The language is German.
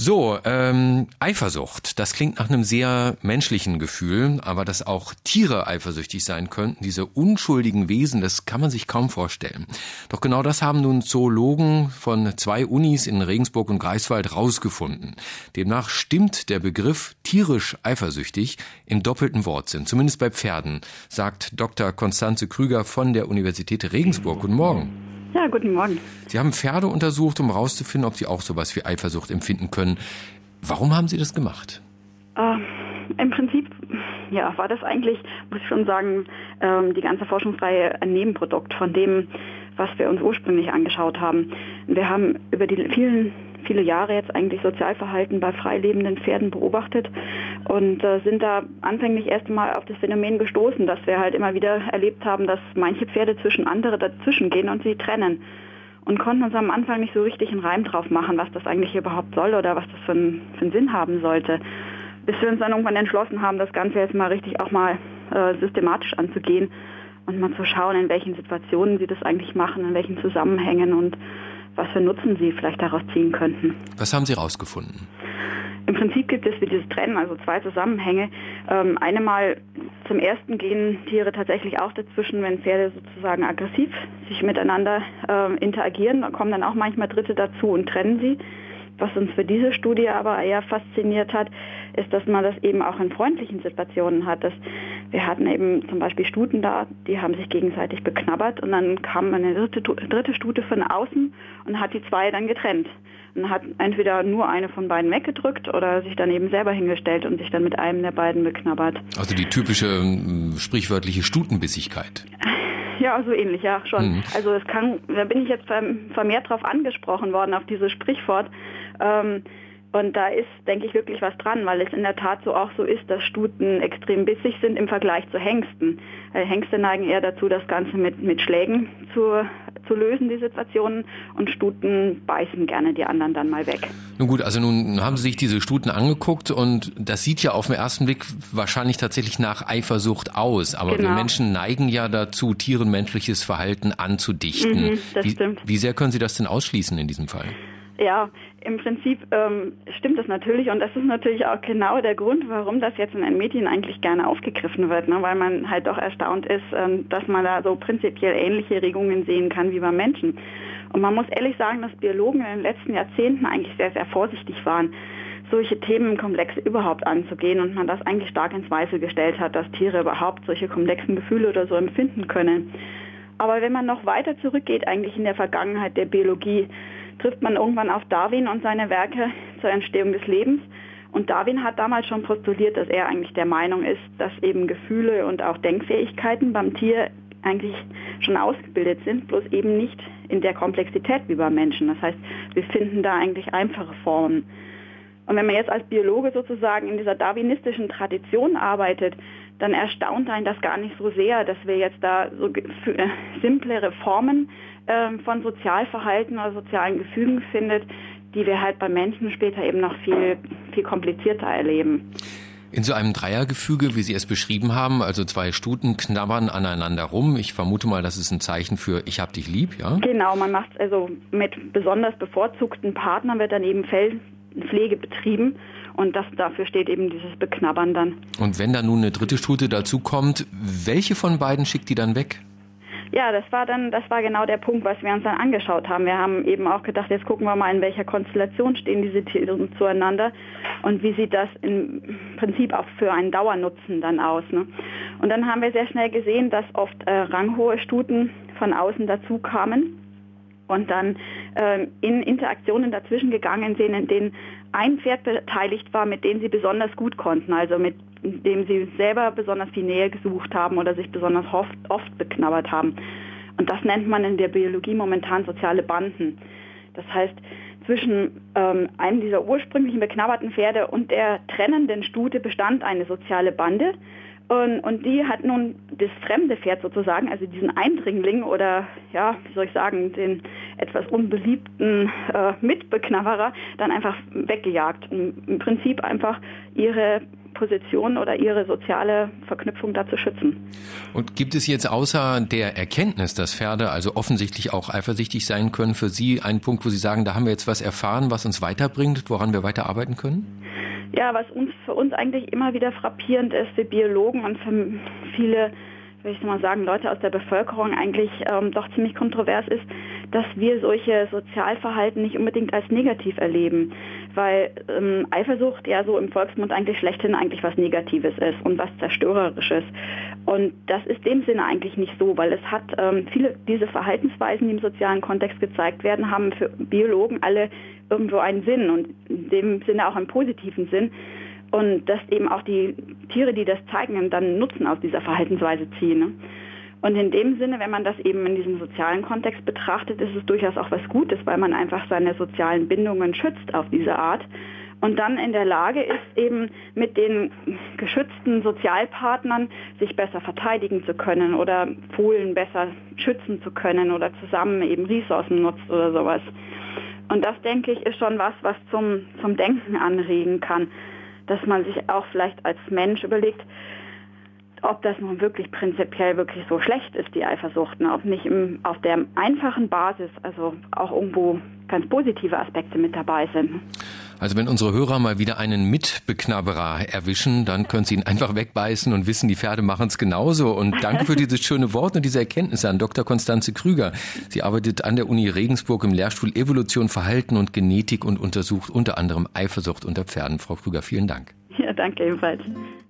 So, Eifersucht, das klingt nach einem sehr menschlichen Gefühl, aber dass auch Tiere eifersüchtig sein könnten, diese unschuldigen Wesen, das kann man sich kaum vorstellen. Doch genau das haben nun Zoologen von 2 Unis in Regensburg und Greifswald rausgefunden. Demnach stimmt der Begriff tierisch eifersüchtig im doppelten Wortsinn, zumindest bei Pferden, sagt Dr. Konstanze Krüger von der Universität Regensburg. Guten Morgen. Ja, guten Morgen. Sie haben Pferde untersucht, um herauszufinden, ob sie auch sowas wie Eifersucht empfinden können. Warum haben Sie das gemacht? Im Prinzip war das eigentlich, muss ich schon sagen, die ganze Forschungsreihe ein Nebenprodukt von dem, was wir uns ursprünglich angeschaut haben. Wir haben über die viele Jahre jetzt eigentlich Sozialverhalten bei freilebenden Pferden beobachtet und sind da anfänglich erst mal auf das Phänomen gestoßen, dass wir halt immer wieder erlebt haben, dass manche Pferde zwischen andere dazwischen gehen und sie trennen. Und konnten uns am Anfang nicht so richtig einen Reim drauf machen, was das eigentlich überhaupt soll oder was das für einen Sinn haben sollte. Bis wir uns dann irgendwann entschlossen haben, das Ganze jetzt mal richtig auch mal systematisch anzugehen und mal zu schauen, in welchen Situationen sie das eigentlich machen, in welchen Zusammenhängen und was für Nutzen sie vielleicht daraus ziehen könnten. Was haben Sie rausgefunden? Im Prinzip gibt es für dieses Trennen also 2 Zusammenhänge. Einmal zum ersten gehen Tiere tatsächlich auch dazwischen, wenn Pferde sozusagen aggressiv sich miteinander interagieren. Da kommen dann auch manchmal Dritte dazu und trennen sie. Was uns für diese Studie aber eher fasziniert hat, ist, dass man das eben auch in freundlichen Situationen hat. Wir hatten eben zum Beispiel Stuten da, die haben sich gegenseitig beknabbert und dann kam eine dritte Stute von außen und hat die 2 dann getrennt. Und hat entweder nur eine von beiden weggedrückt oder sich dann eben selber hingestellt und sich dann mit einem der beiden beknabbert. Also die typische sprichwörtliche Stutenbissigkeit. Ja, so ähnlich, ja, schon. Also da bin ich jetzt vermehrt drauf angesprochen worden, auf dieses Sprichwort. Und da ist, denke ich, wirklich was dran, weil es in der Tat auch so ist, dass Stuten extrem bissig sind im Vergleich zu Hengsten. Hengste neigen eher dazu, das Ganze mit Schlägen zu lösen, die Situationen, und Stuten beißen gerne die anderen dann mal weg. Nun gut, also nun haben Sie sich diese Stuten angeguckt und das sieht ja auf den ersten Blick wahrscheinlich tatsächlich nach Eifersucht aus, aber wir Menschen neigen ja dazu, Tieren menschliches Verhalten anzudichten. Das stimmt. Wie sehr können Sie das denn ausschließen in diesem Fall? Ja, im Prinzip stimmt das natürlich und das ist natürlich auch genau der Grund, warum das jetzt in den Medien eigentlich gerne aufgegriffen wird, ne? Weil man halt doch erstaunt ist, dass man da so prinzipiell ähnliche Regungen sehen kann wie beim Menschen. Und man muss ehrlich sagen, dass Biologen in den letzten Jahrzehnten eigentlich sehr, sehr vorsichtig waren, solche Themenkomplexe überhaupt anzugehen und man das eigentlich stark in Zweifel gestellt hat, dass Tiere überhaupt solche komplexen Gefühle oder so empfinden können. Aber wenn man noch weiter zurückgeht, eigentlich in der Vergangenheit der Biologie, trifft man irgendwann auf Darwin und seine Werke zur Entstehung des Lebens. Und Darwin hat damals schon postuliert, dass er eigentlich der Meinung ist, dass eben Gefühle und auch Denkfähigkeiten beim Tier eigentlich schon ausgebildet sind, bloß eben nicht in der Komplexität wie beim Menschen. Das heißt, wir finden da eigentlich einfache Formen. Und wenn man jetzt als Biologe sozusagen in dieser darwinistischen Tradition arbeitet, dann erstaunt einen das gar nicht so sehr, dass wir jetzt da so simplere Formen von Sozialverhalten oder sozialen Gefügen findet, die wir halt bei Menschen später eben noch viel, viel komplizierter erleben. In so einem Dreiergefüge, wie Sie es beschrieben haben, also 2 Stuten knabbern aneinander rum. Ich vermute mal, das ist ein Zeichen für ich hab dich lieb, ja? Genau, man macht also mit besonders bevorzugten Partnern wird dann eben Pflege betrieben. Und dafür steht eben dieses Beknabbern dann. Und wenn da nun eine dritte Stute dazu kommt, welche von beiden schickt die dann weg? Ja, das war genau der Punkt, was wir uns dann angeschaut haben. Wir haben eben auch gedacht, jetzt gucken wir mal, in welcher Konstellation stehen diese Tiere zueinander und wie sieht das im Prinzip auch für einen Dauernutzen dann aus, ne? Und dann haben wir sehr schnell gesehen, dass oft ranghohe Stuten von außen dazu kamen und dann in Interaktionen dazwischen gegangen sind, in denen ein Pferd beteiligt war, mit dem sie besonders gut konnten, also mit dem sie selber besonders viel Nähe gesucht haben oder sich besonders oft beknabbert haben. Und das nennt man in der Biologie momentan soziale Banden. Das heißt, zwischen einem dieser ursprünglichen beknabberten Pferde und der trennenden Stute bestand eine soziale Bande. Und die hat nun das fremde Pferd sozusagen, also diesen Eindringling oder, ja, wie soll ich sagen, den etwas unbeliebten Mitbeknabberer dann einfach weggejagt. Und im Prinzip einfach ihre Position oder ihre soziale Verknüpfung da zu schützen. Und gibt es jetzt außer der Erkenntnis, dass Pferde also offensichtlich auch eifersüchtig sein können, für Sie einen Punkt, wo Sie sagen, da haben wir jetzt was erfahren, was uns weiterbringt, woran wir weiterarbeiten können? Ja, was für uns eigentlich immer wieder frappierend ist, wir Biologen und für viele, würde ich mal sagen, Leute aus der Bevölkerung eigentlich doch ziemlich kontrovers ist, dass wir solche Sozialverhalten nicht unbedingt als negativ erleben, weil Eifersucht ja so im Volksmund eigentlich schlechthin eigentlich was Negatives ist und was Zerstörerisches. Und das ist dem Sinne eigentlich nicht so, weil es hat viele diese Verhaltensweisen, die im sozialen Kontext gezeigt werden, haben für Biologen alle irgendwo einen Sinn und in dem Sinne auch einen positiven Sinn. Und dass eben auch die Tiere, die das zeigen, dann Nutzen aus dieser Verhaltensweise ziehen. Ne? Und in dem Sinne, wenn man das eben in diesem sozialen Kontext betrachtet, ist es durchaus auch was Gutes, weil man einfach seine sozialen Bindungen schützt auf diese Art und dann in der Lage ist, eben mit den geschützten Sozialpartnern sich besser verteidigen zu können oder Fohlen besser schützen zu können oder zusammen eben Ressourcen nutzt oder sowas. Und das, denke ich, ist schon was zum Denken anregen kann, dass man sich auch vielleicht als Mensch überlegt, ob das nun wirklich prinzipiell wirklich so schlecht ist, die Eifersucht, ne? Ob nicht auf der einfachen Basis also auch irgendwo ganz positive Aspekte mit dabei sind. Also wenn unsere Hörer mal wieder einen Mitbeknabberer erwischen, dann können sie ihn einfach wegbeißen und wissen, die Pferde machen es genauso. Und danke für dieses schöne Wort und diese Erkenntnisse an Dr. Konstanze Krüger. Sie arbeitet an der Uni Regensburg im Lehrstuhl Evolution, Verhalten und Genetik und untersucht unter anderem Eifersucht unter Pferden. Frau Krüger, vielen Dank. Ja, danke ebenfalls.